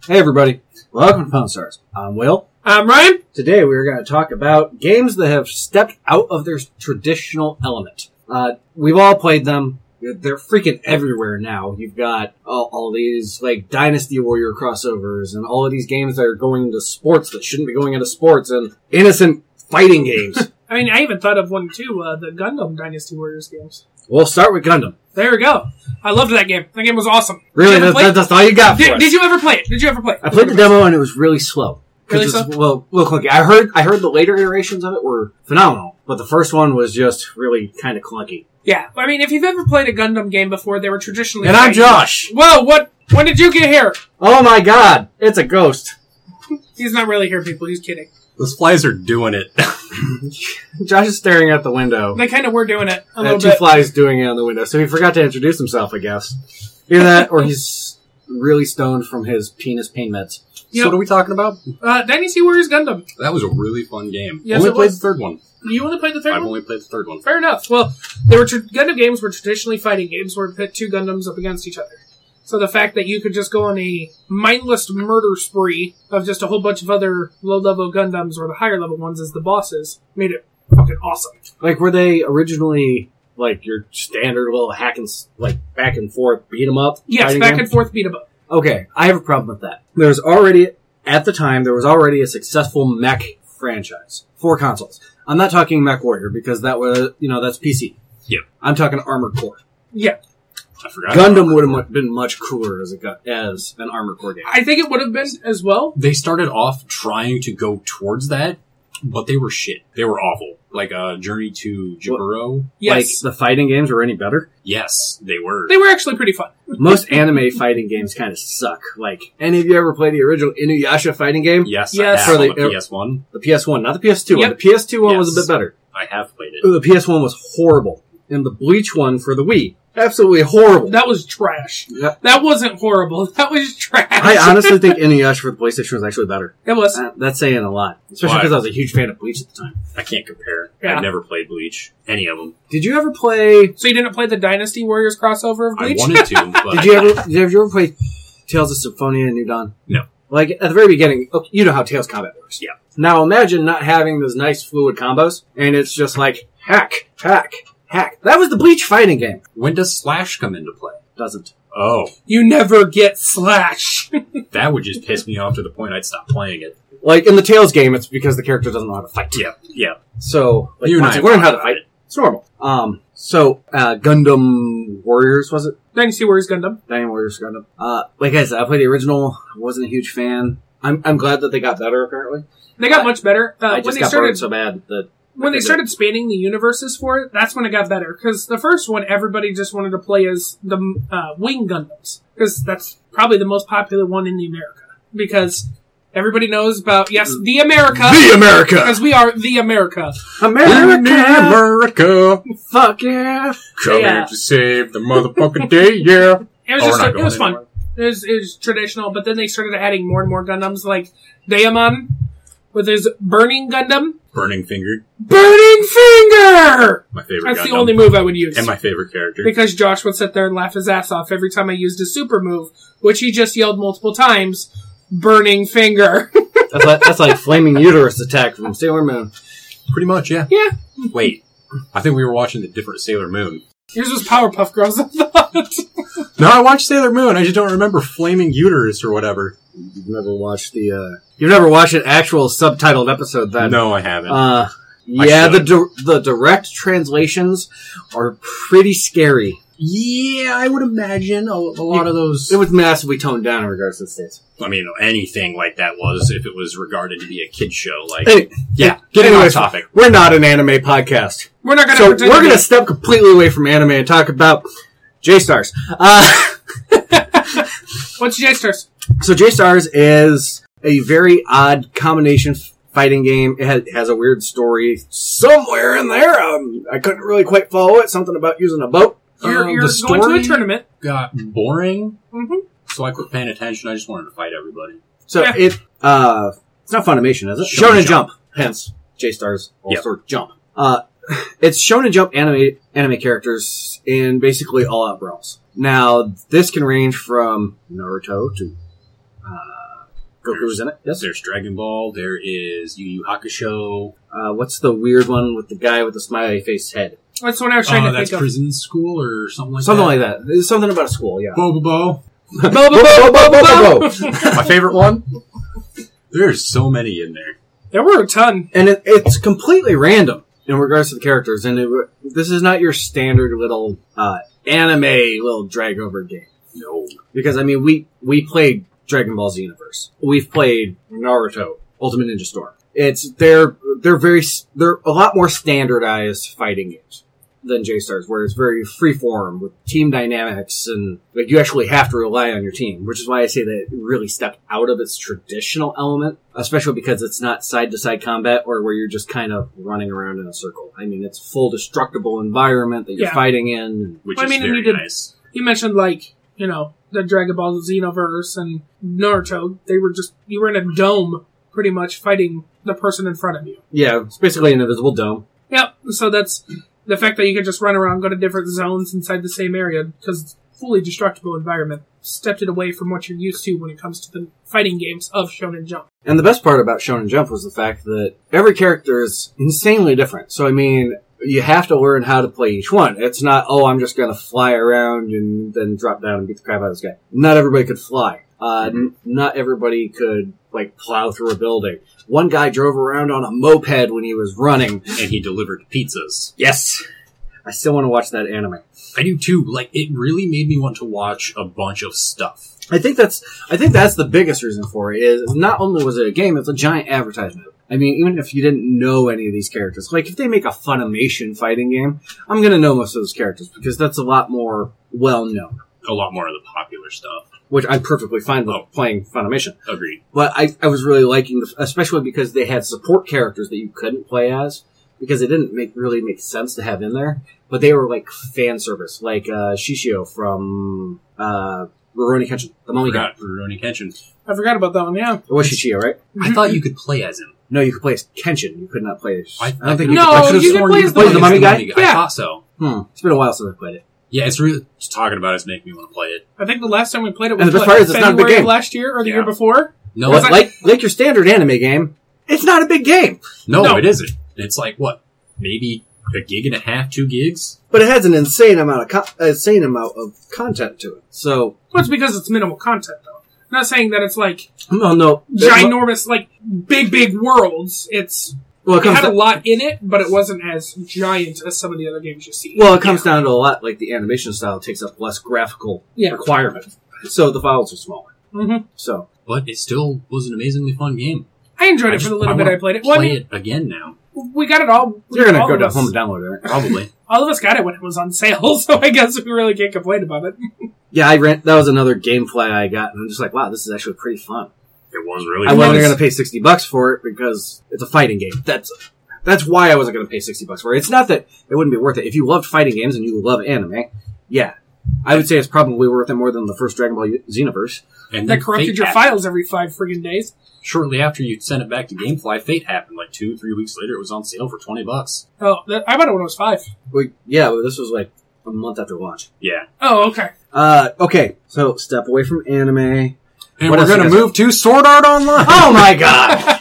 Hey everybody, welcome to Pawn Stars. I'm Will. I'm Ryan. Today we're going to talk about games that have stepped out of their traditional element. We've all played them. They're freaking everywhere now. You've got all these like Dynasty Warrior crossovers and all of these games that are going into sports that shouldn't be going into sports and innocent fighting games. I mean, I even thought of one too, the Gundam Dynasty Warriors games. We'll start with Gundam. There we go. I loved that game. That game was awesome. Really? That's all you got for us? Did you ever play it? I played the demo and it was really slow. Really slow? Well, clunky. I heard the later iterations of it were phenomenal, but the first one was just really kind of clunky. Yeah. I mean, if you've ever played a Gundam game before, they were traditionally... And I'm Josh. Whoa, when did you get here? Oh my god, it's a ghost. He's not really here, people. He's kidding. Those flies are doing it. Josh is staring out the window. They kind of were doing it a little Two bit. flies doing it on the window, so he forgot to introduce himself, I guess. Either that, or he's really stoned from his penis pain meds. Yep. So what are we talking about? Dynasty Warriors Gundam. That was a really fun game. Yes, only it played was. the third one. You only played the third I've one? only played the third one. Fair enough. Well, Gundam games were traditionally fighting games where you pit two Gundams up against each other. So the fact that you could just go on a mindless murder spree of just a whole bunch of other low-level Gundams or the higher-level ones as the bosses made it fucking awesome. Like, were they originally, like, your standard little hack and, like, back and forth, beat 'em up? Yes, back and forth beat 'em up. Okay, I have a problem with that. At the time, there was already a successful mech franchise for consoles. I'm not talking Mech Warrior, because that was, that's PC. Yeah. I'm talking Armored Core. Yeah. I forgot. Gundam would have been much cooler as an Armored Core game. I think it would have been as well. They started off trying to go towards that, but they were shit. They were awful. Like Journey to Jiburo. Yes. Like, the fighting games were any better? Yes, they were. They were actually pretty fun. Most anime fighting games kind of suck. Like, any of you ever play the original Inuyasha fighting game? Yes, Yes. I have For on the- the PS1. The PS1, not the PS2 one. Yep. The PS2 one was a Yes. bit better. I have played it. The PS1 was horrible. And the Bleach one for the Wii, absolutely horrible. That was trash. Yeah. That wasn't horrible. That was trash. I honestly think Inuyasha for the PlayStation was actually better. It was. That's saying a lot. Especially Why? because I was a huge fan of Bleach at the time. I can't compare. Yeah. I've never played Bleach. Any of them. Did you ever play... So you didn't play the Dynasty Warriors crossover of Bleach? I wanted to, but Did you ever play Tales of Symphonia and New Dawn? No. Like, at the very beginning, okay, you know how Tales combat works. Yeah. Now imagine not having those nice fluid combos, and it's just like, hack, hack, hack. That was the Bleach fighting game. when does Slash come into play? Doesn't. Oh, You never get Slash. that would just piss me off to the point I'd stop playing it. Like, in the Tales game, it's because the character doesn't know how to fight. Yeah. So, like, You and once I you learn how to talked fight, about it. it's normal. Gundam Warriors, was it? Dynasty Warriors Gundam. Dynasty Warriors Gundam. Like I said, I played the original, wasn't a huge fan. I'm glad that they got better, apparently. They got much better. I When just they got started bored so bad that... when they started spanning the universes for it, that's when it got better. Because the first one, everybody just wanted to play as the Wing Gundams. Because that's probably the most popular one in the America. Because everybody knows about, yes, the America. The America! Because we are the America. America! Fuck yeah! Coming Yeah. to save the motherfucking day, yeah. It was Oh, just, we're not it going was fun. anywhere. It was traditional, but then they started adding more and more Gundams, like Daemon, with his Burning Gundam. Burning Finger, Burning Finger! my favorite That's Gundam. the only move I would use. And my favorite character. Because Josh would sit there and laugh his ass off every time I used a super move, which he just yelled multiple times, Burning Finger. That's like Flaming Uterus attack from Sailor Moon. Pretty much, yeah. Yeah. Wait, I think we were watching the different Sailor Moon. Yours was Powerpuff Girls, I thought. No, I watched Sailor Moon. I just don't remember Flaming Uterus or whatever. You've never watched You've never watched an actual subtitled episode then? No, I haven't. Yeah, should. the direct translations are pretty scary. Yeah, I would imagine a lot of those. It was massively toned down in regards to the States. I mean, anything like that was if it was regarded to be a kid show. Like, Yeah, getting anyways, off topic. We're not an anime podcast. We're not going to So pretend we're to going to be- step completely away from anime and talk about J-Stars. What's J-Stars? So J-Stars is a very odd combination fighting game. It has a weird story somewhere in there. I couldn't really quite follow it. Something about using a boat. You're the going to story a tournament. got boring, Mm-hmm. so I quit paying attention. I just wanted to fight everybody. So Yeah. it's not Funimation, is it? Shonen Shonen Jump. Hence J-Stars, Yep. also Jump. It's Shonen Jump anime characters in basically all out brawls. Now, this can range from Naruto to Goku's in it. Yes. There's Dragon Ball. There is Yu Yu Hakusho. What's the weird one with the guy with the smiley face head? That's what I was trying to That's think of. Prison School or something like Something that. like that. There's something about a school, yeah. Bobobo. My favorite one. There's so many in there. There were a ton. And it's completely random in regards to the characters. And this is not your standard little anime little drag over game. No. Because, I mean, we played Dragon Ball Z Universe. We've played Naruto, Ultimate Ninja Storm. They're a lot more standardized fighting games than J-Stars, where it's very freeform with team dynamics and like you actually have to rely on your team, which is why I say that it really stepped out of its traditional element, especially because it's not side-to-side combat or where you're just kind of running around in a circle. I mean, it's full destructible environment that you're fighting in. Which Well, I is mean, very nice. You mentioned, like, you know, the Dragon Ball Xenoverse and Naruto. You were in a dome pretty much fighting the person in front of you. Yeah, it's basically an invisible dome. Yep. So that's the fact that you could just run around, go to different zones inside the same area because it's a fully destructible environment. Stepped it away from what you're used to when it comes to the fighting games of Shonen Jump. And the best part about Shonen Jump was the fact that every character is insanely different. So, I mean, you have to learn how to play each one. It's not, I'm just going to fly around and then drop down and beat the crap out of this guy. Not everybody could fly. Not everybody could, like, plow through a building. One guy drove around on a moped when he was running. And he delivered pizzas. Yes. I still want to watch that anime. I do too. Like, it really made me want to watch a bunch of stuff. I think that's the biggest reason for it, is not only was it a game, it's a giant advertisement. I mean, even if you didn't know any of these characters, like if they make a Funimation fighting game, I'm going to know most of those characters because that's a lot more well-known. A lot more of the popular stuff. Which I'm perfectly fine with playing Funimation. Agreed. But I was really liking, especially because they had support characters that you couldn't play as, because it didn't really make sense to have in there. But they were like fan service, like Shishio from Rurouni Kenshin, the mummy guy. Rurouni Kenshin. I forgot about that one, yeah. It was Shishio, right? I thought you could play as him. No, you could play as Kenshin. You could not play as... I don't think you No, could play as... you could play as the mummy guy? Yeah. I thought so. It's been a while since I played it. Yeah, it's really... Just talking about it's making me want to play it. I think the last time we played it And was the best part is it's not a big February game. of last year or the Yeah. year before. No, Well, like your standard anime game, it's not a big game. no, it isn't. It's like, what? Maybe a gig and a half, 2 gigs? But it has an insane amount of content to it. So... Well, it's because it's minimal content, though. I'm not saying that it's like No. ginormous, like big worlds. Well, It had a lot in it, but it wasn't as giant as some of the other games you see. Well, it comes down to a lot, like the animation style takes up less graphical requirement. So the files are smaller. Mm-hmm. So, But it still was an amazingly fun game. I enjoyed it for the little bit I played it. Well, I Play mean, it again now. we got it all. you're going to all go of to us- home and download it, right? Probably. All of us got it when it was on sale, so I guess we really can't complain about it. Yeah, that was another Gamefly I got, and I'm just like, wow, this is actually pretty fun. It was really I fun. wasn't going to pay $60 for it because it's a fighting game. That's why I wasn't going to pay $60 for it. It's not that it wouldn't be worth it. If you loved fighting games and you love anime, yeah. I would say it's probably worth it more than the first Dragon Ball Xenoverse. And That then corrupted Fate your happened. files every 5 friggin' days. Shortly after you sent it back to Gamefly, Fate happened. Like 2-3 weeks later, it was on sale for $20. Oh, I bought it when it was 5. Yeah, but this was like a month after launch. Yeah. Oh, okay. Okay, so step away from anime. And What we're else going you to guys move to Sword Art Online. Oh my god!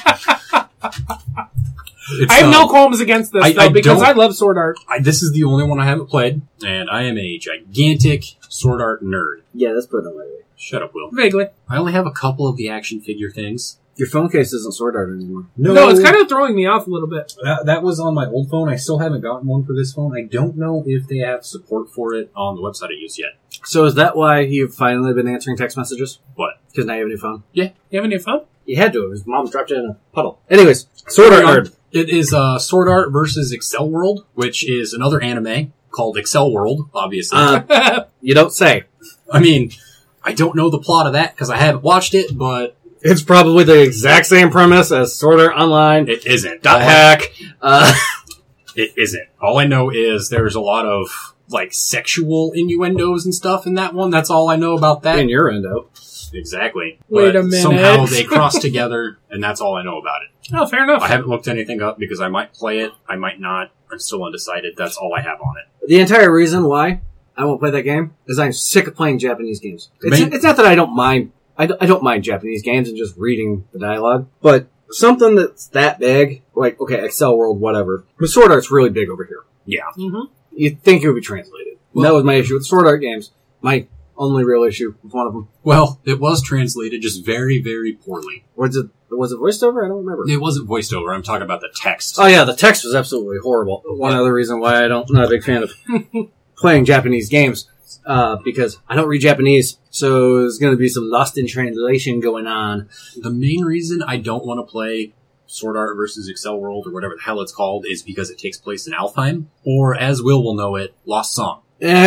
It's, I have no qualms against this, though, because don't- I love Sword Art. This is the only one I haven't played, and I am a gigantic Sword Art nerd. Yeah, that's putting it lightly. Shut up, Will. Vaguely. I only have a couple of the action figure things. Your phone case isn't Sword Art anymore. No, it's kind of throwing me off a little bit. That was on my old phone. I still haven't gotten one for this phone. I don't know if they have support for it on the website I use yet. So is that why you've finally been answering text messages? What? Because now you have a new phone? You have a new phone? You had to. His mom dropped it in a puddle. Anyways, Sword Art Nerd. It is Sword Art versus Excel World, which is another anime called Excel World, obviously. You don't say. I mean, I don't know the plot of that because I haven't watched it, but It's probably the exact same premise as Sword Art Online. it isn't. Hack. It isn't. All I know is there's a lot of like sexual innuendos and stuff in that one. That's all I know about that. In your endo. Exactly. Wait But a minute. somehow they cross together, and that's all I know about it. Oh, fair enough. I haven't looked anything up because I might play it, I might not. I'm still undecided. That's all I have on it. The entire reason why I won't play that game is I'm sick of playing Japanese games. Main- It's not that I don't mind I don't mind Japanese games and just reading the dialogue, but something that's that big, like, okay, Excel World, whatever. But Sword Art's really big over here. Yeah. Mm-hmm. You'd think it would be translated. Well, that was my issue with Sword Art games. My only real issue with one of them. Well, it was translated just very, very poorly. Was it voiced over? I don't remember. It wasn't voiced over. I'm talking about the text. Oh yeah, the text was absolutely horrible. One other reason why I'm not a big fan of playing Japanese games, because I don't read Japanese, so there's going to be some lost in translation going on. The main reason I don't want to play Sword Art versus Excel World, or whatever the hell it's called, is because it takes place in Alfheim, or as Will know it, Lost Song.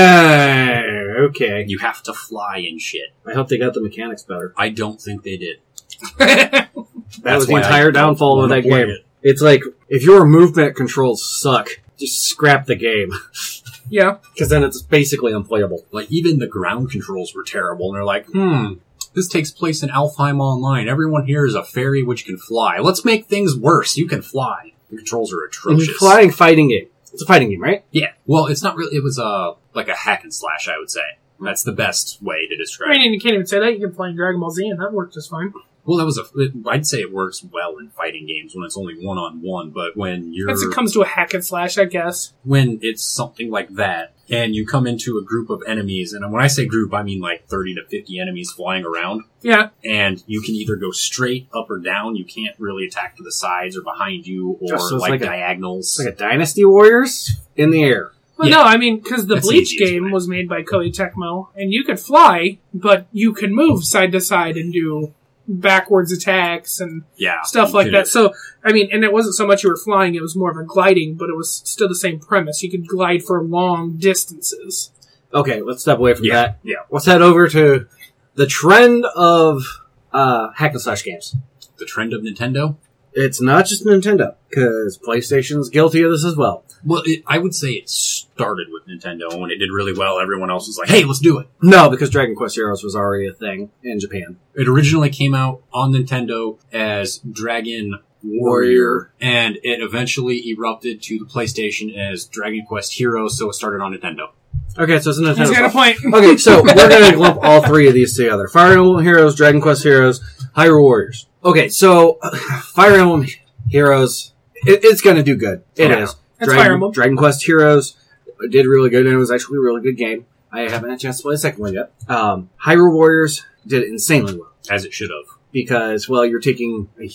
Okay. You have to fly and shit. I hope they got the mechanics better. I don't think they did. That was the entire downfall of that game. It's like, if your movement controls suck, just scrap the game. Yeah. Because then it's basically unplayable. Like, even the ground controls were terrible, and they're like, this takes place in Alfheim Online. Everyone here is a fairy which can fly. Let's make things worse. You can fly. The controls are atrocious. It's a flying fighting game. It's a fighting game, right? Yeah. Well, it's not really, it was like a hack and slash, I would say. That's the best way to describe I it. mean, you can't even say that. You can play Dragon Ball Z, and that worked just fine. Well, I'd say it works well in fighting games when it's only one-on-one, but when As it comes to a hack and slash, I guess. when it's something like that, and you come into a group of enemies, and when I say group, I mean like 30 to 50 enemies flying around, Yeah. and you can either go straight up or down. You can't really attack to the sides or behind you, or So it's like like diagonals. It's like a Dynasty Warriors in the air. Well, Yeah. no, I mean, because the That's the Bleach easiest game way. was made by Koei Tecmo, and you could fly, but you could move side to side and do backwards attacks and Yeah. stuff you like could- that. So, I mean, and it wasn't so much you were flying, it was more of a gliding, but it was still the same premise. You could glide for long distances. Okay, let's step away from Yeah, that. yeah. Let's head over to the trend of hack and slash games. The trend of Nintendo? It's not just Nintendo, because PlayStation's guilty of this as well. Well, I would say it started with Nintendo, and when it did really well, everyone else was like, hey, let's do it. No, because Dragon Quest Heroes was already a thing in Japan. It originally came out on Nintendo as Dragon Warrior, and it eventually erupted to the PlayStation as Dragon Quest Heroes, so it started on Nintendo. Okay, so it's a Nintendo. He's got a point. Okay, so we're going to lump all three of these together. Fire Emblem Heroes, Dragon Quest Heroes, Hyrule Warriors. Okay, so Fire Emblem Heroes, it's going to do good. It Yeah. is. That's Fire Emblem. Dragon Quest Heroes did really good, and it was actually a really good game. I haven't had a chance to play the second one yet. Hyrule Warriors did insanely well. As it should have. Because, well, you're taking a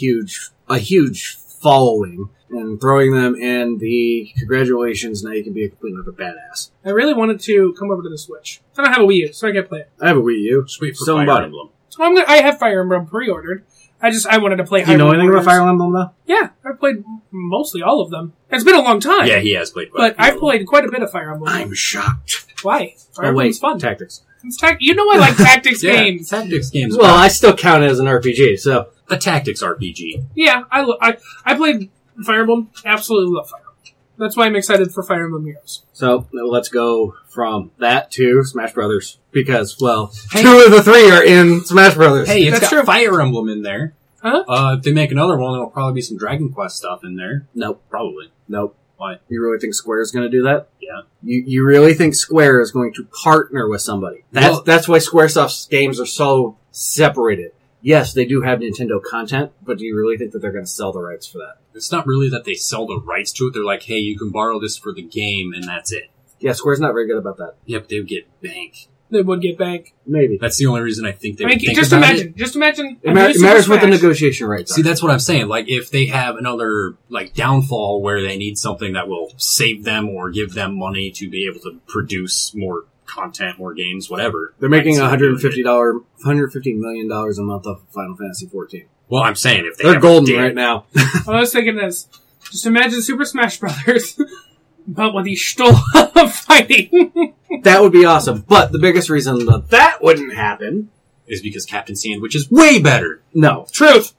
huge following and throwing them in the congratulations, now you can be a complete other badass. I really wanted to come over to the Switch. I don't have a Wii U, so I can't play it. I have a Wii U. Just wait for Still Fire bought it. Emblem. So I have Fire Emblem pre-ordered. I wanted to play Do you know Hyrule anything about Warriors. Fire Emblem, though? Yeah, I've played mostly all of them. It's been a long time. Yeah, he has played. But I've played quite a bit of Fire Emblem. I'm shocked. Why? Fire Oh, Emblem's wait. fun. Tactics. It's you know I like tactics Yeah, games. tactics games. Well, I still count it as an RPG, so... a tactics RPG. Yeah, I played Fire Emblem. Absolutely love Fire Emblem. That's why I'm excited for Fire Emblem Heroes. So, let's go from that to Smash Brothers. Because, well, Hey. 2 of the 3 are in Smash Brothers. Hey, it's That's got true. Fire Emblem in there. Huh? If they make another one, there'll probably be some Dragon Quest stuff in there. Nope. Probably. Nope. Why? You really think Square is going to do that? Yeah. You really think Square is going to partner with somebody? That's why Squaresoft's games are so separated. Yes, they do have Nintendo content, but do you really think that they're going to sell the rights for that? It's not really that they sell the rights to it. They're like, hey, you can borrow this for the game, and that's it. Yeah, Square's not very good about that. Yep, they would get bank. They would get back. Maybe. That's the only reason I think they I mean, would think just about imagine. it. Just imagine. It matters what the negotiation rights are. See, that's what I'm saying. Like, if they have another, like, downfall where they need something that will save them or give them money to be able to produce more content, more games, whatever. They're making I'd say do it. $150 million a month off of Final Fantasy XIV. Well, I'm saying if they They're ever golden did, right now. I was thinking this. Just imagine Super Smash Brothers, but with the Stoll of fighting. That would be awesome. But the biggest reason that wouldn't happen... is because Captain Sandwich is way better. No. Truth.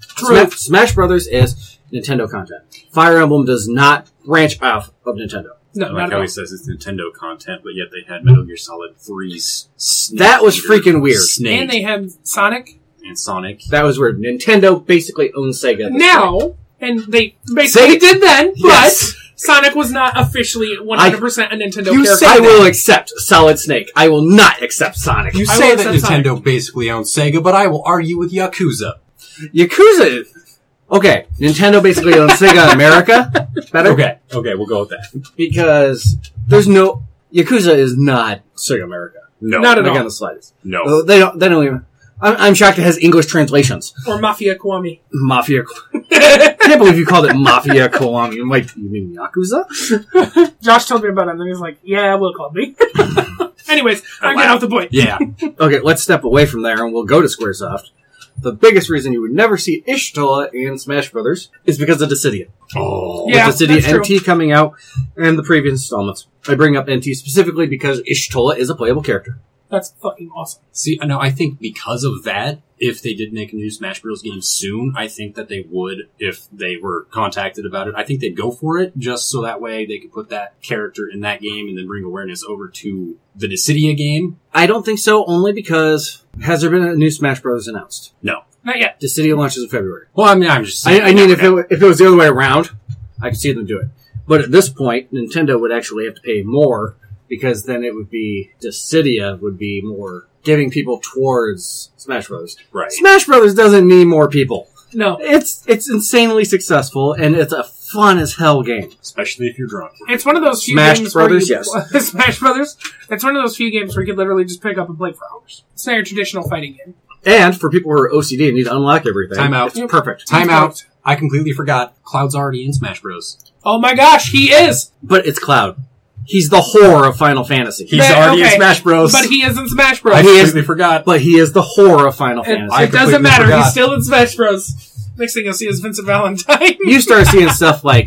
Smash Brothers is Nintendo content. Fire Emblem does not branch off of Nintendo. No, I not like at how all. he says it's Nintendo content, but yet they had Metal Gear Solid 3's Snake That was Eater, freaking weird. Snake And they have Sonic and Sonic. That was weird. Nintendo basically owns Sega. at this point. now, and they basically did then, but Yes. Sonic was not officially 100% a Nintendo You character. say I will accept Solid Snake. I will not accept Sonic. You I say will that accept Nintendo Sonic. basically owns Sega, but I will argue with Yakuza. Yakuza. Okay, Nintendo basically owns Sega America. Better? Okay, we'll go with that. Because there's no Yakuza is not Sega America. No, Not at Like all. on the slightest. no. They don't even. I'm shocked it has English translations. Or Mafia Kiwami. Mafia. I can't believe you called it Mafia Kiwami. I'm like, you mean Yakuza? Josh told me about it, and then he's like, yeah, Will called me. Anyways, I'm getting off the point. Yeah. Okay, let's step away from there and we'll go to Squaresoft. The biggest reason you would never see Ishtola in Smash Brothers is because of Dissidia. Oh. Yeah, With Dissidia that's true. NT coming out and the previous installments. I bring up NT specifically because Ishtola is a playable character. That's fucking awesome. See, no, I think because of that, if they did make a new Smash Bros. Game soon, I think that they would, if they were contacted about it, I think they'd go for it, just so that way they could put that character in that game and then bring awareness over to the Dissidia game. I don't think so, only because has there been a new Smash Brothers announced? No. Not yet. Dissidia launches in February. Well, I mean, I'm just saying. I mean, if it was the other way around, I could see them do it. But at this point, Nintendo would actually have to pay more because then it would be Dissidia would be more giving people towards Smash Brothers. Right. Smash Brothers doesn't need more people. No. It's insanely successful and it's a fun as hell game. Especially if you're drunk. It's one of those few Smash games Brothers, where you, Smash Brothers. It's one of those few games where you could literally just pick up and play for hours. It's not your traditional fighting game. And for people who are OCD and need to unlock everything, Time out. it's perfect. Time out. I completely forgot. Cloud's already in Smash Bros. Oh my gosh, he is! But it's Cloud. He's the whore of Final Fantasy. He's already in Smash Bros. But he is in Smash Bros. I He is- completely forgot. But he is the whore of Final It, Fantasy. I it doesn't completely matter, forgot. he's still in Smash Bros. Next thing you'll see is Vincent Valentine. You start seeing stuff like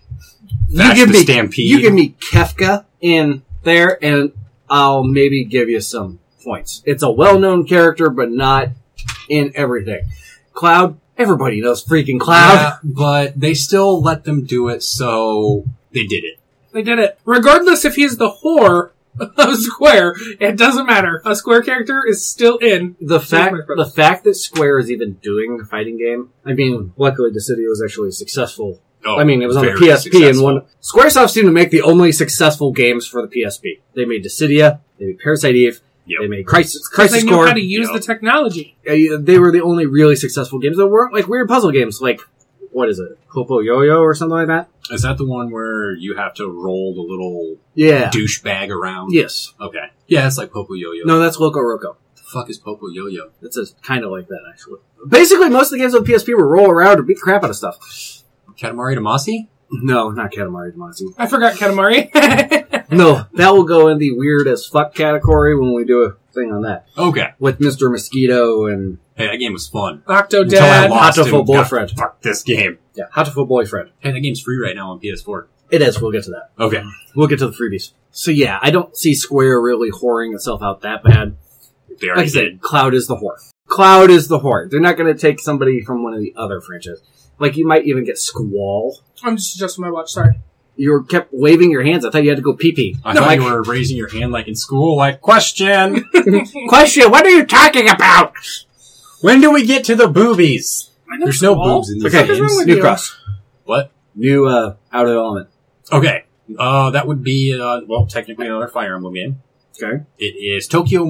Vash give the me Stampede. You give me Kefka in there, and I'll maybe give you some points. It's a well-known character, but not in everything. Cloud, everybody knows freaking Cloud. Yeah, but they still let them do it, so they did it. They did it. Regardless if he's the whore of Square, it doesn't matter. A Square character is still in. The fact Smash Brothers. the fact that Square is even doing the fighting game, I mean, luckily Dissidia was actually successful. Oh, I mean, it was on the very PSP, and successful. one Squaresoft seemed to make the only successful games for the PSP. They made Dissidia, they made Parasite Eve, Yep. they made Crisis They knew Core. how to use Yep. the technology. They were the only really successful games that weren't like weird puzzle games, like what is it, Popo Yo-Yo or something like that? Is that the one where you have to roll the little Yeah. douchebag around? Yes. Okay. Yeah, it's like Popo Yo-Yo. No, that's Loco Roco. The fuck is Popo Yo-Yo? It's kind of like that, actually. Basically, most of the games on PSP were roll around and beat the crap out of stuff. Katamari Damacy? No, not Katamari Damacy. I forgot Katamari. No, that will go in the weird as fuck category when we do a thing on that. Okay. With Mr. Mosquito and Hey, that game was fun. Octodad. Until I lost Hatoful and Boyfriend. Fuck this game. yeah, Hatoful Boyfriend. Hey, that game's free right now on PS4. It is, we'll get to that. Okay. We'll get to the freebies. So yeah, I don't see Square really whoring itself out that bad. They Like I already said, did. Cloud is the whore. Cloud is the whore. They're not going to take somebody from one of the other franchises. Like, you might even get Squall. I'm just adjusting my watch, sorry. You kept waving your hands. I thought you had to go pee-pee. I No, thought like, you were raising your hand like in school, like, question! question, what are you talking about? When do we get to the boobies? I know There's no Squall. boobs in these Okay, What the fuck is wrong games. with New you? Cross. What? New, Out of Element. Okay. That would be, well, technically another Fire Emblem game. Okay. It is Tokyo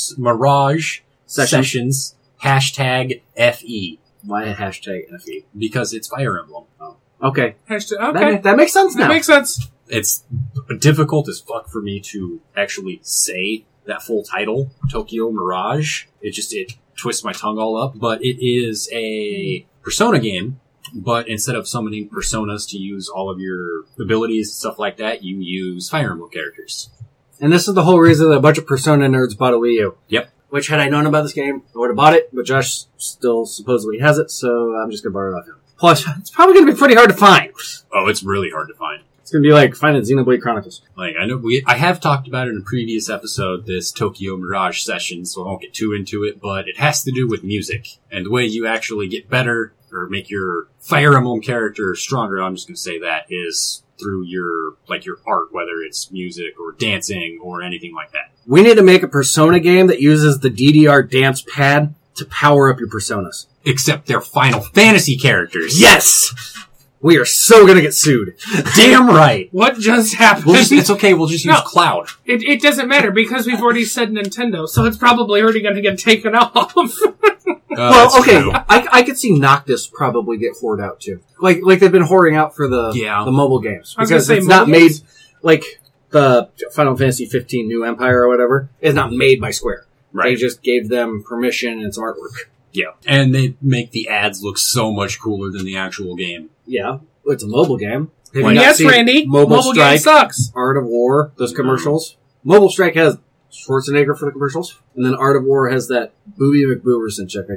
Mirage Session. Sessions hashtag FE Why a hashtag FE? because it's Fire Emblem. Okay. Hashtag, okay. That makes sense That now. makes sense. It's difficult as fuck for me to actually say that full title, Tokyo Mirage. It twists my tongue all up, but it is a Persona game. But instead of summoning personas to use all of your abilities and stuff like that, you use Fire Emblem characters. And this is the whole reason that a bunch of Persona nerds bought a Wii U. Yep. Which, had I known about this game, I would have bought it, but Josh still supposedly has it, so I'm just going to borrow it off him. Plus, it's probably going to be pretty hard to find. Oh, it's really hard to find. It's going to be like finding Xenoblade Chronicles. Like, I have talked about it in a previous episode, this Tokyo Mirage session, so I won't get too into it, but it has to do with music. And the way you actually get better, or make your Fire Emblem character stronger, I'm just gonna say that, is through your art, whether it's music or dancing or anything like that. We need to make a Persona game that uses the DDR dance pad to power up your Personas. Except they're Final Fantasy characters. Yes! We are so gonna get sued. Damn right. What just happened? It's okay. We'll just use No. cloud. It doesn't matter because we've already said Nintendo, so it's probably already going to get taken off. Well, That's okay, true. I could see Noctis probably get hoarded out too. Like they've been hoarding out for the mobile games I was gonna because say it's not mobile made games. like the Final Fantasy 15 New Empire or whatever is not made by Square. They Right. just gave them permission and some artwork. Yeah. And they make the ads look so much cooler than the actual game. Yeah, it's a mobile game. Have Why you not? not Yes, seen Randy. Mobile game Strike, sucks. Art of War, those commercials. Mobile Strike has Schwarzenegger for the commercials, and then Art of War has that Booby McBooberson chick.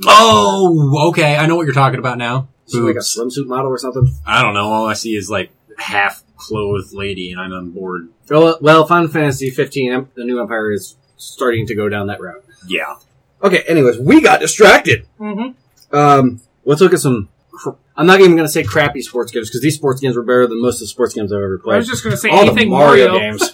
Oh, okay. I know what you're talking about now. She's like a Boobs. swimsuit model or something. I don't know. All I see is like half-clothed lady, and I'm on board. Well, Final Fantasy 15, the New Empire is starting to go down that route. Yeah. Okay, anyways, we got distracted. Mm-hmm. Let's look at some... I'm not even going to say crappy sports games, because these sports games were better than most of the sports games I've ever played. I was just going to say All anything the Mario Mario. games.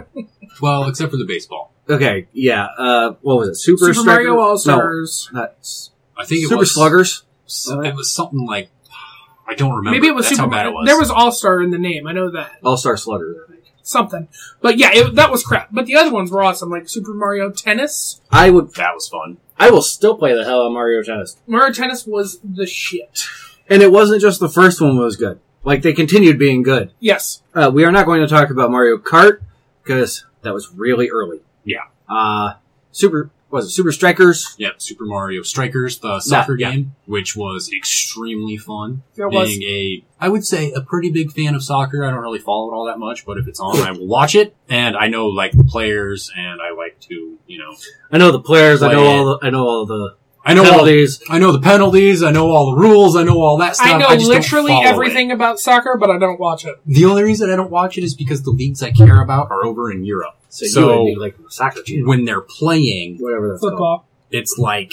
Well, except for the baseball. Okay, yeah. What was it? Super Striker? Mario All-Stars. No, not I think it Super was Sluggers. It was something like I don't remember. Maybe it was That's Super how bad Mario. it was. There was All-Star in the name. I know that. All-Star Sluggers, I think. Something. But yeah, that was crap. But the other ones were awesome, like Super Mario Tennis. I That was fun. will still play the hell out of Mario Tennis. Mario Tennis was the shit. And it wasn't just the first one was good. Like, they continued being good. Yes. We are not going to talk about Mario Kart, because that was really early. Yeah. Super Strikers? Yep, Super Mario Strikers, the soccer yeah. game, which was extremely fun. That was. I would say, a pretty big fan of soccer. I don't really follow it all that much, but if it's on, I will watch it. And I know, like, the players, and I like to, I know the players, I Play know it. all the I know penalties. I know the penalties, I know all the rules, I know all that stuff. I know just don't literally follow everything about soccer, but I don't watch it. it. The only reason I don't watch it is because the leagues I care about are over in Europe. So you would be like the soccer team. when they're playing, Whatever that's called. Football. it's like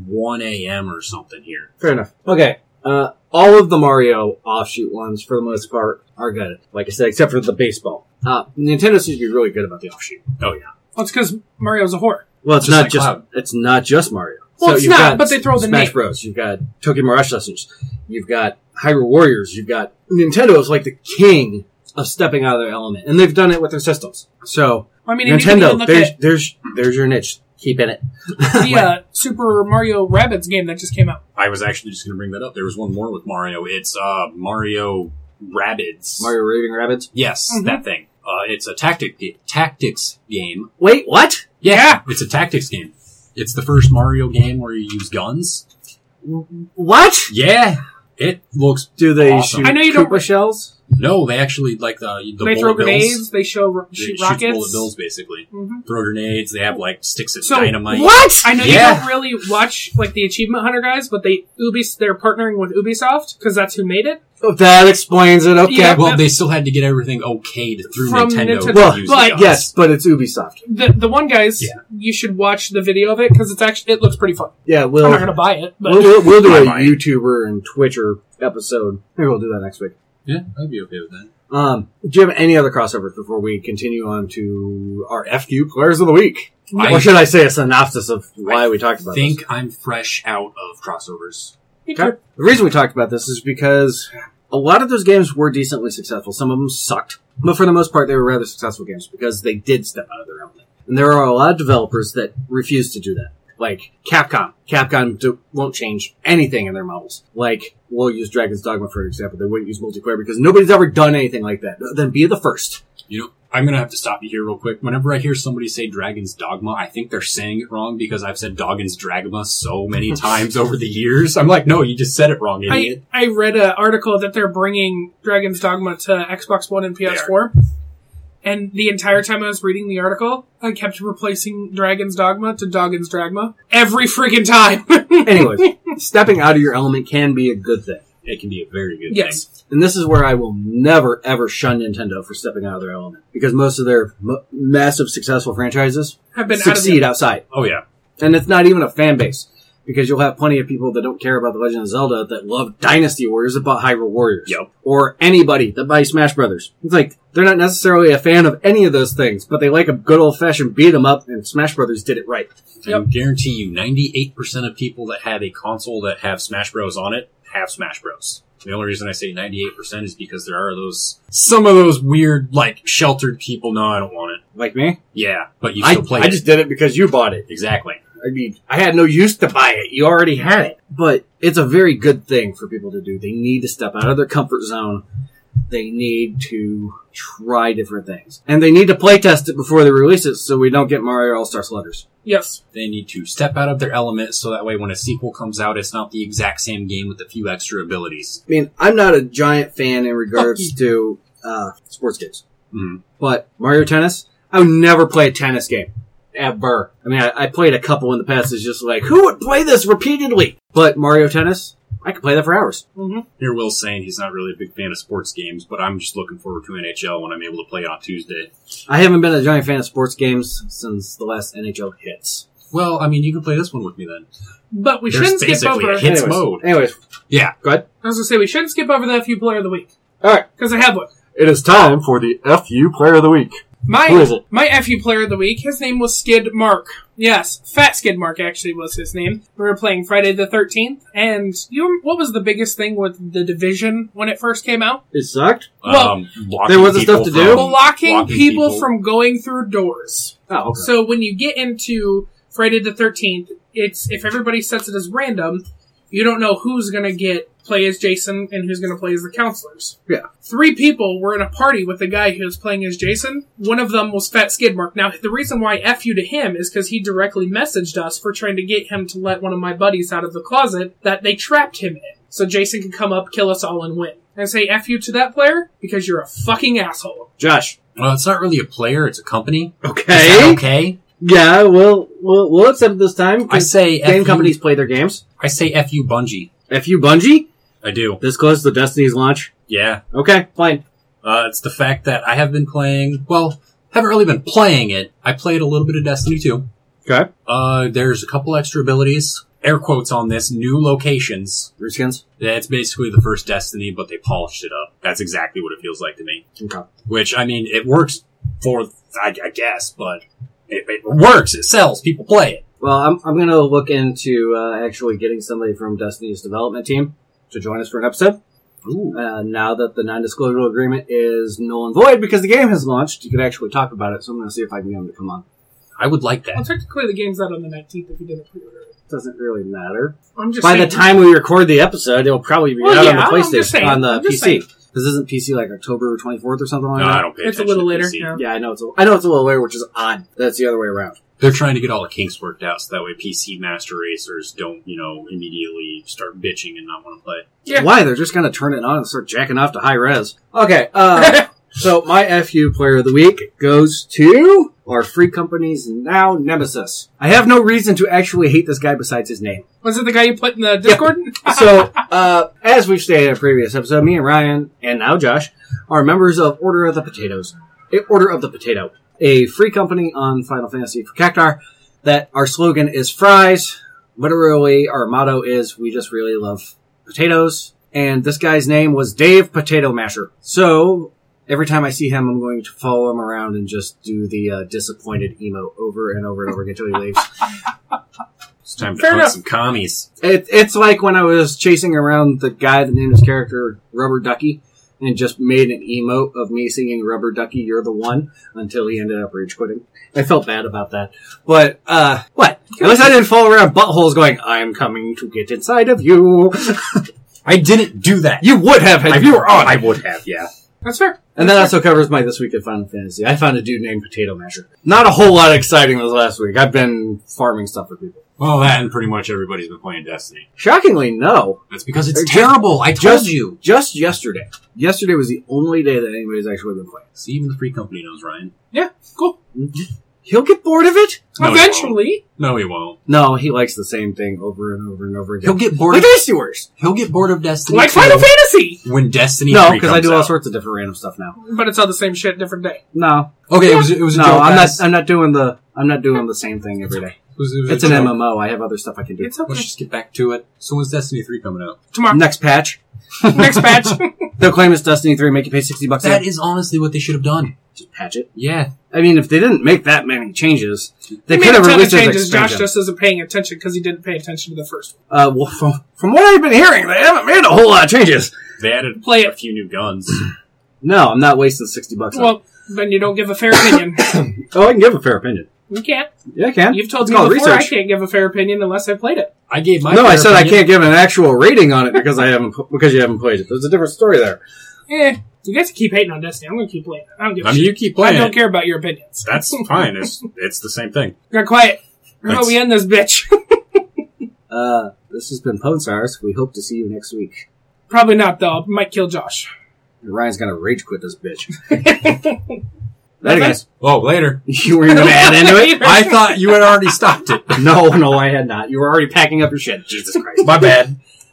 1 a.m. or something here. Fair enough. Okay. All of the Mario offshoot ones, for the most part, are good. Like I said, except for the baseball. Nintendo seems to be really good about the offshoot. Oh, yeah. Well, it's because Mario's a whore. Well, it's Just not like just Cloud. it's not just Mario. Well, it's you've not, got but they throw the Smash name. Bros. You've got Tokyo Mirage Sessions. You've got Hyrule Warriors. You've got Nintendo is like the king of stepping out of their element, and they've done it with their systems. So I mean, and you can Nintendo, even look at there's your niche. Keep in it. the Super Mario Rabbids game that just came out. I was actually just going to bring that up. There was one more with Mario. It's Mario Rabbids. Mario Raving Rabbids. Yes, Mhm. that thing. It's a tactics game. Wait, what? Yeah. It's a tactics game. It's the first Mario game where you use guns. What? Yeah, it looks. Do they Awesome. shoot I know you Koopa don't- shells? No, they actually like the They bullet throw bills. grenades. They shoot Shoots rockets. bullet bills, basically. Mhm. Throw grenades. They have like sticks of So, dynamite. What? I know Yeah. you don't really watch like the Achievement Hunter guys, but they're partnering with Ubisoft because that's who made it. Oh, that explains it. Okay. Yeah, Well, they still had to get everything okayed through From Nintendo. Nintendo. Well, to use but- the guns. Yes, but it's Ubisoft. The one guys, Yeah. you should watch the video of it because it looks pretty fun. Yeah, I'm not we'll gonna buy it, but we'll do I a might. YouTuber and Twitcher episode. Maybe we'll do that next week. Yeah, I'd be okay with that. Do you have any other crossovers before we continue on to our FQ Players of the Week? I- Or should I say a synopsis of why we talked about I think this? I'm fresh out of crossovers. Okay. The reason we talked about this is because a lot of those games were decently successful. Some of them sucked. But for the most part, they were rather successful games because they did step out of their element. And there are a lot of developers that refuse to do that. Like Capcom. Capcom won't change anything in their models. Like, we'll use Dragon's Dogma for example. They wouldn't use multiplayer because nobody's ever done anything like that. Then be the first. You know, I'm gonna have to stop you here real quick. Whenever I hear somebody say Dragon's Dogma, I think they're saying it wrong because I've said Doggon's Dragma so many times over the years. I'm like, no, you just said it wrong, idiot. I read an article that they're bringing Dragon's Dogma to Xbox One and PS4. And the entire time I was reading the article, I kept replacing Dragon's Dogma to Doggon's Dragma every freaking time. Anyways, stepping out of your element can be a good thing. It can be a very good Yes. And this is where I will never, ever shun Nintendo for stepping out of their element. Because most of their massive successful franchises Have been succeed out of outside. thing. Oh, yeah. And it's not even a fan base. Because you'll have plenty of people that don't care about The Legend of Zelda that love Dynasty Warriors that bought Hyrule Warriors. Yep. Or anybody that buys Smash Brothers. It's like, they're not necessarily a fan of any of those things, but they like a good old-fashioned beat 'em up, and Smash Brothers did it right. I can guarantee you 98% of people that have a console that have Smash Bros. On it have Smash Bros. The only reason I say 98% is because there are some of those weird, like, sheltered people. No, I don't want it. Like me? Yeah, but you still play it. I just did it because you bought it. Exactly. I mean, I had no use to buy it. You already had it. But it's a very good thing for people to do. They need to step out of their comfort zone. They need to try different things. And they need to play test it before they release it so we don't get Mario All-Star Sluggers. Yes. They need to step out of their element so that way when a sequel comes out, it's not the exact same game with a few extra abilities. I mean, I'm not a giant fan in regards to sports games. Mm-hmm. But Mario Tennis, I would never play a tennis game. Ever. I mean, I played a couple in the past. It's just like, who would play this repeatedly? But Mario Tennis, I could play that for hours. Mm-hmm. Here Will's saying he's not really a big fan of sports games, but I'm just looking forward to NHL when I'm able to play it on Tuesday. I haven't been a giant fan of sports games since the last NHL hits. Well, I mean, you can play this one with me then. But we There's shouldn't skip basically over... a hits mode. Anyways. Yeah. Go ahead. I was going to say, we shouldn't skip over the FU Player of the Week. Alright. Because I have one. It is time for the FU Player of the Week. Who is it? My FU Player of the Week, his name was Skid Mark. Yes, Fat Skid Mark actually was his name. We were playing Friday the 13th, and what was the biggest thing with The Division when it first came out? It sucked? Well, there wasn't stuff to do? Blocking people from going through doors. Oh, okay. So when you get into Friday the 13th, it's if everybody sets it as random, you don't know who's going to play as Jason and who's going to play as the counselors. Yeah. 3 people were in a party with the guy who was playing as Jason. One of them was Fat Skid Mark. Now, the reason why F you to him is because he directly messaged us for trying to get him to let one of my buddies out of the closet that they trapped him in. So Jason could come up, kill us all, and win. And say F you to that player because you're a fucking asshole. Josh. Well, it's not really a player, it's a company. Okay. Is that okay? Yeah, we'll accept it this time. I say game companies play their games. I say FU Bungie. FU Bungie? I do. This close to Destiny's launch? Yeah. Okay, fine. It's the fact that I have been playing, well, haven't really been playing it. I played a little bit of Destiny 2. Okay. There's a couple extra abilities. Air quotes on this, new locations. Reskins? Yeah, it's basically the first Destiny, but they polished it up. That's exactly what it feels like to me. Okay. Which, I mean, it works for, I guess, but it works. It sells. People play it. Well, I'm going to look into actually getting somebody from Destiny's development team to join us for an episode. Ooh. Now that the non-disclosure agreement is null and void because the game has launched, you could actually talk about it, so I'm going to see if I can get them to come on. I would like that. Well, technically the game's out on the 19th if you didn't pre-order it. Doesn't really matter. I'm just By saying, the time we record the episode, it'll probably be out on the PlayStation, on the PC. Because isn't PC like October 24th or something like that? No, I don't pay It's a attention little to later. PC. Yeah. Yeah, I know it's a little later, which is odd. That's the other way around. They're trying to get all the kinks worked out so that way PC master racers don't, immediately start bitching and not want to play. Yeah. Why? They're just going to turn it on and start jacking off to high res. Okay, so my FU Player of the Week goes to our free company's now nemesis. I have no reason to actually hate this guy besides his name. Was it the guy you put in the Discord? Yeah. So, as we've stated in a previous episode, me and Ryan, and now Josh, are members of Order of the Potatoes. Order of the Potato. A free company on Final Fantasy for Cactar that our slogan is fries. Literally, our motto is we just really love potatoes. And this guy's name was Dave Potato Masher. So, every time I see him, I'm going to follow him around and just do the disappointed emote over and over and over again until he leaves. It's time to Fair hunt enough. some commies. It's like when I was chasing around the guy that named his character Rubber Ducky and just made an emote of me singing Rubber Ducky, You're the One, until he ended up rage quitting. I felt bad about that. But, what? At least I didn't fall around buttholes going, I'm coming to get inside of you. I didn't do that. You would have if you were on. I would have, yeah. That's fair. And that also covers my This Week in Final Fantasy. I found a dude named Potato Masher. Not a whole lot exciting this last week. I've been farming stuff for people. Well, that and pretty much everybody's been playing Destiny. Shockingly, no. That's because it's Just- terrible. I told you. Just yesterday. Yesterday was the only day that anybody's actually been playing. See, even the free company knows, Ryan. Yeah, cool. He'll get bored of it. No, he Eventually. No, he won't. No, he likes the same thing over and over and over again. He'll get bored Like of Dynasty Warriors. He'll get bored of Destiny Like 2 Final Fantasy! when Destiny No, 3 because I comes do all out. sorts of different random stuff now. But it's all the same shit, different day. No, Okay, it was a no, joke. I'm not doing the same thing every day. It was It's a an joke. MMO. I have other stuff I can do. It's okay. Let's just get back to it. So when's Destiny 3 coming out? Tomorrow. Next patch. Next patch. They'll claim it's Destiny 3, make you pay $60 That is honestly what they should have done. Just patch it. Yeah. I mean, if they didn't make that many changes, they They could made a have ton of released it as changes. Josh expansion. just isn't paying attention because he didn't pay attention to the first one. Well, from what I've been hearing, they haven't made a whole lot of changes. They added Play it. a few new guns. No, I'm not wasting $60 on it. Well, then you don't give a fair opinion. Oh, I can give a fair opinion. You can't. Yeah, I can. You've told It's me called before I research. can't give a fair opinion unless I played it. I gave my No, I fair said I opinion. can't give an actual rating on it because you haven't played it. There's a different story there. You guys keep hating on Destiny. I'm going to keep playing it. I don't give a I mean, shit. you keep I playing don't it. care about your opinions. That's fine. It's the same thing. Got quiet. How about That's- we end this bitch? This has been Podestars. We hope to see you next week. Probably not, though. I might kill Josh. Ryan's gonna rage quit this bitch. Nothing? Later, guys. Oh, later. You were gonna add into it? I thought you had already stopped it. No, I had not. You were already packing up your shit. Jesus Christ. My bad.